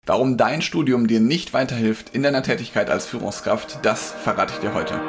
Warum dein Studium dir nicht weiterhilft in deiner Tätigkeit als Führungskraft, das verrate ich dir heute.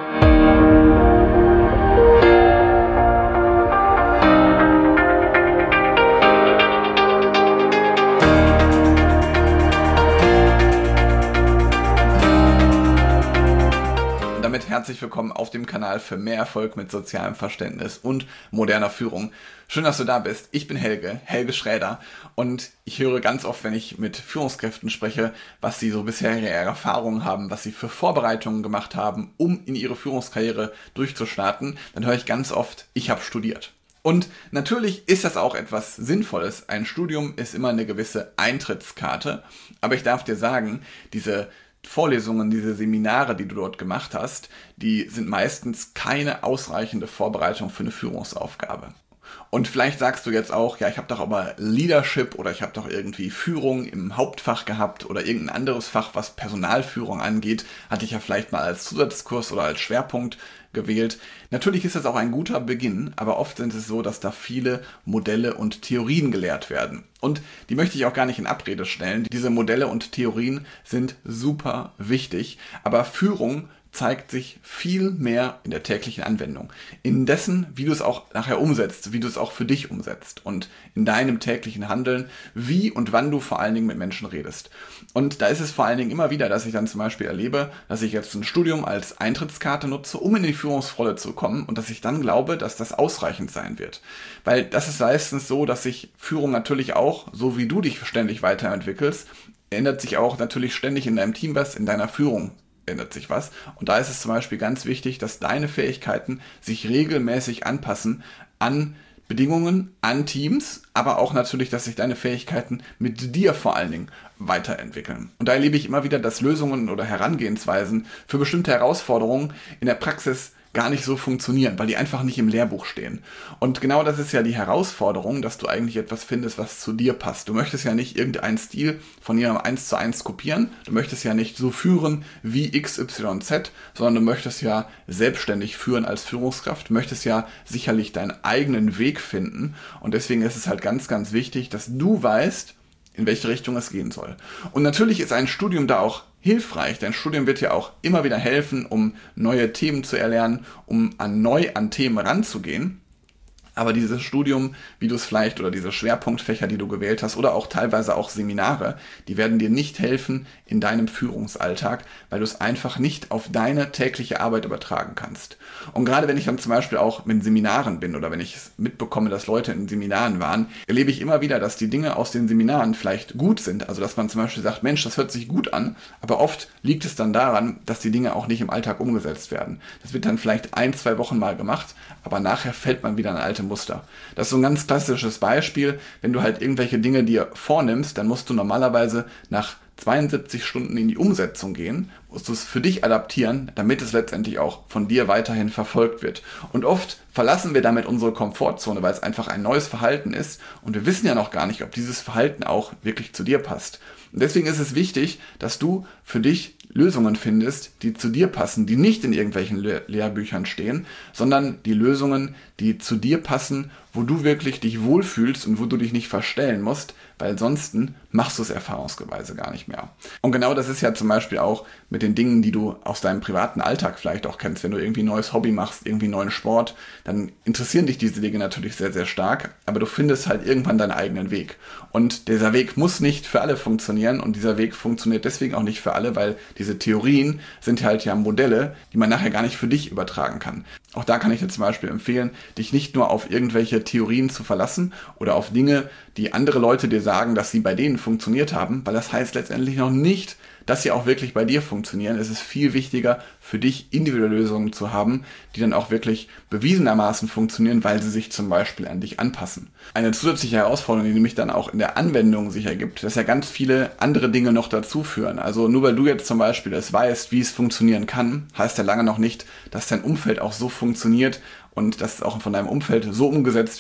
Herzlich willkommen auf dem Kanal für mehr Erfolg mit sozialem Verständnis und moderner Führung. Schön, dass du da bist. Ich bin Helge Schräder, und ich höre ganz oft, wenn ich mit Führungskräften spreche, was sie so bisher ihre Erfahrungen haben, was sie für Vorbereitungen gemacht haben, um in ihre Führungskarriere durchzustarten, dann höre ich ganz oft, ich habe studiert. Und natürlich ist das auch etwas Sinnvolles. Ein Studium ist immer eine gewisse Eintrittskarte, aber ich darf dir sagen, diese Vorlesungen, diese Seminare, die du dort gemacht hast, die sind meistens keine ausreichende Vorbereitung für eine Führungsaufgabe. Und vielleicht sagst du jetzt auch, ja, ich habe doch aber Leadership oder ich habe doch irgendwie Führung im Hauptfach gehabt oder irgendein anderes Fach, was Personalführung angeht, hatte ich ja vielleicht mal als Zusatzkurs oder als Schwerpunkt gewählt. Natürlich ist das auch ein guter Beginn, aber oft sind es so, dass da viele Modelle und Theorien gelehrt werden. Und die möchte ich auch gar nicht in Abrede stellen. Diese Modelle und Theorien sind super wichtig, aber Führung zeigt sich viel mehr in der täglichen Anwendung. In dessen, wie du es auch nachher umsetzt, wie du es auch für dich umsetzt und in deinem täglichen Handeln, wie und wann du vor allen Dingen mit Menschen redest. Und da ist es vor allen Dingen immer wieder, dass ich dann zum Beispiel erlebe, dass ich jetzt ein Studium als Eintrittskarte nutze, um in die Führungsrolle zu kommen, und dass ich dann glaube, dass das ausreichend sein wird. Weil das ist meistens so, dass sich Führung natürlich auch, so wie du dich ständig weiterentwickelst, ändert sich auch natürlich ständig in deinem Team was, in deiner Führung ändert sich was. Und da ist es zum Beispiel ganz wichtig, dass deine Fähigkeiten sich regelmäßig anpassen an Bedingungen, an Teams, aber auch natürlich, dass sich deine Fähigkeiten mit dir vor allen Dingen weiterentwickeln. Und da erlebe ich immer wieder, dass Lösungen oder Herangehensweisen für bestimmte Herausforderungen in der Praxis gar nicht so funktionieren, weil die einfach nicht im Lehrbuch stehen. Und genau das ist ja die Herausforderung, dass du eigentlich etwas findest, was zu dir passt. Du möchtest ja nicht irgendeinen Stil von jemandem 1:1 kopieren. Du möchtest ja nicht so führen wie XYZ, sondern du möchtest ja selbstständig führen als Führungskraft. Du möchtest ja sicherlich deinen eigenen Weg finden. Und deswegen ist es halt ganz, ganz wichtig, dass du weißt, in welche Richtung es gehen soll. Und natürlich ist ein Studium da auch hilfreich. Dein Studium wird dir auch immer wieder helfen, um neue Themen zu erlernen, um neu an Themen ranzugehen. Aber dieses Studium, wie du es vielleicht, oder diese Schwerpunktfächer, die du gewählt hast, oder auch teilweise auch Seminare, die werden dir nicht helfen in deinem Führungsalltag, weil du es einfach nicht auf deine tägliche Arbeit übertragen kannst. Und gerade wenn ich dann zum Beispiel auch mit Seminaren bin oder wenn ich mitbekomme, dass Leute in Seminaren waren, erlebe ich immer wieder, dass die Dinge aus den Seminaren vielleicht gut sind. Also dass man zum Beispiel sagt, Mensch, das hört sich gut an, aber oft liegt es dann daran, dass die Dinge auch nicht im Alltag umgesetzt werden. Das wird dann vielleicht 1-2 Wochen mal gemacht, aber nachher fällt man wieder in alte Muster. Das ist so ein ganz klassisches Beispiel. Wenn du halt irgendwelche Dinge dir vornimmst, dann musst du normalerweise nach 72 Stunden in die Umsetzung gehen, musst du es für dich adaptieren, damit es letztendlich auch von dir weiterhin verfolgt wird. Und oft verlassen wir damit unsere Komfortzone, weil es einfach ein neues Verhalten ist, und wir wissen ja noch gar nicht, ob dieses Verhalten auch wirklich zu dir passt. Und deswegen ist es wichtig, dass du für dich Lösungen findest, die zu dir passen, die nicht in irgendwelchen Lehrbüchern stehen, sondern die Lösungen, die zu dir passen, wo du wirklich dich wohlfühlst und wo du dich nicht verstellen musst, weil ansonsten machst du es erfahrungsgeweise gar nicht mehr. Und genau das ist ja zum Beispiel auch mit den Dingen, die du aus deinem privaten Alltag vielleicht auch kennst. Wenn du irgendwie ein neues Hobby machst, irgendwie einen neuen Sport, dann interessieren dich diese Dinge natürlich sehr, sehr stark, aber du findest halt irgendwann deinen eigenen Weg. Und dieser Weg muss nicht für alle funktionieren, und dieser Weg funktioniert deswegen auch nicht für alle, weil diese Theorien sind halt ja Modelle, die man nachher gar nicht für dich übertragen kann. Auch da kann ich dir zum Beispiel empfehlen, dich nicht nur auf irgendwelche Theorien zu verlassen oder auf Dinge, die andere Leute dir sagen, dass sie bei denen funktioniert haben, weil das heißt letztendlich noch nicht, dass sie auch wirklich bei dir funktionieren. Es ist viel wichtiger, für dich individuelle Lösungen zu haben, die dann auch wirklich bewiesenermaßen funktionieren, weil sie sich zum Beispiel an dich anpassen. Eine zusätzliche Herausforderung, die nämlich dann auch in der Anwendung sich ergibt, dass ja ganz viele andere Dinge noch dazu führen. Also nur weil du jetzt zum Beispiel es weißt, wie es funktionieren kann, heißt ja lange noch nicht, dass dein Umfeld auch so funktioniert und dass es auch von deinem Umfeld so umgesetzt wird,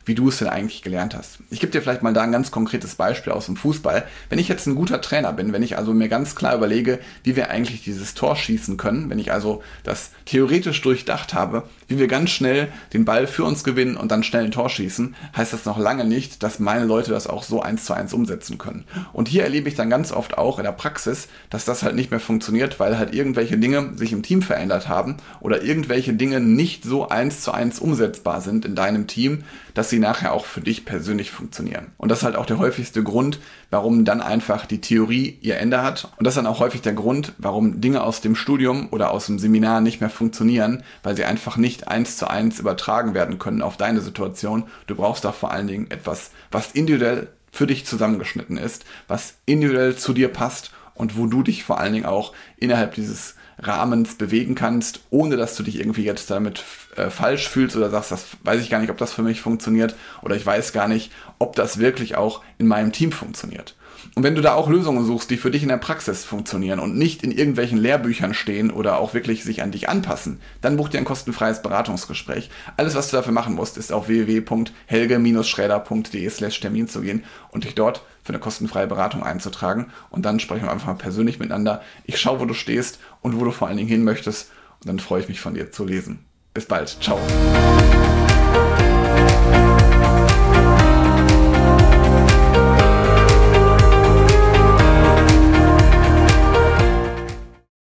wie du es denn eigentlich gelernt hast. Ich gebe dir vielleicht mal da ein ganz konkretes Beispiel aus dem Fußball. Wenn ich jetzt ein guter Trainer bin, wenn ich also mir ganz klar überlege, wie wir eigentlich dieses Tor schießen können, wenn ich also das theoretisch durchdacht habe, wie wir ganz schnell den Ball für uns gewinnen und dann schnell ein Tor schießen, heißt das noch lange nicht, dass meine Leute das auch so 1:1 umsetzen können. Und hier erlebe ich dann ganz oft auch in der Praxis, dass das halt nicht mehr funktioniert, weil halt irgendwelche Dinge sich im Team verändert haben oder irgendwelche Dinge nicht so 1:1 umsetzbar sind in deinem Team, dass sie nachher auch für dich persönlich funktionieren. Und das ist halt auch der häufigste Grund, warum dann einfach die Theorie ihr Ende hat. Und das ist dann auch häufig der Grund, warum Dinge aus dem Studium oder aus dem Seminar nicht mehr funktionieren, weil sie einfach nicht 1:1 übertragen werden können auf deine Situation. Du brauchst da vor allen Dingen etwas, was individuell für dich zusammengeschnitten ist, was individuell zu dir passt und wo du dich vor allen Dingen auch innerhalb dieses Rahmens bewegen kannst, ohne dass du dich irgendwie jetzt damit falsch fühlst oder sagst, das weiß ich gar nicht, ob das für mich funktioniert oder ich weiß gar nicht, ob das wirklich auch in meinem Team funktioniert. Und wenn du da auch Lösungen suchst, die für dich in der Praxis funktionieren und nicht in irgendwelchen Lehrbüchern stehen oder auch wirklich sich an dich anpassen, dann buch dir ein kostenfreies Beratungsgespräch. Alles, was du dafür machen musst, ist auf www.helge-schräder.de/Termin zu gehen und dich dort für eine kostenfreie Beratung einzutragen. Und dann sprechen wir einfach mal persönlich miteinander. Ich schaue, wo du stehst und wo du vor allen Dingen hin möchtest. Und dann freue ich mich, von dir zu lesen. Bis bald. Ciao.